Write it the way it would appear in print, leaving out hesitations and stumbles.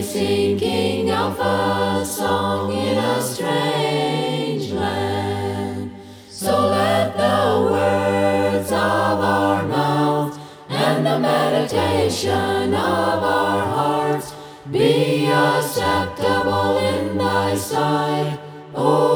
singing of a song in a strange land. So let the words of our mouth and the meditation of our hearts be acceptable in thy sight, O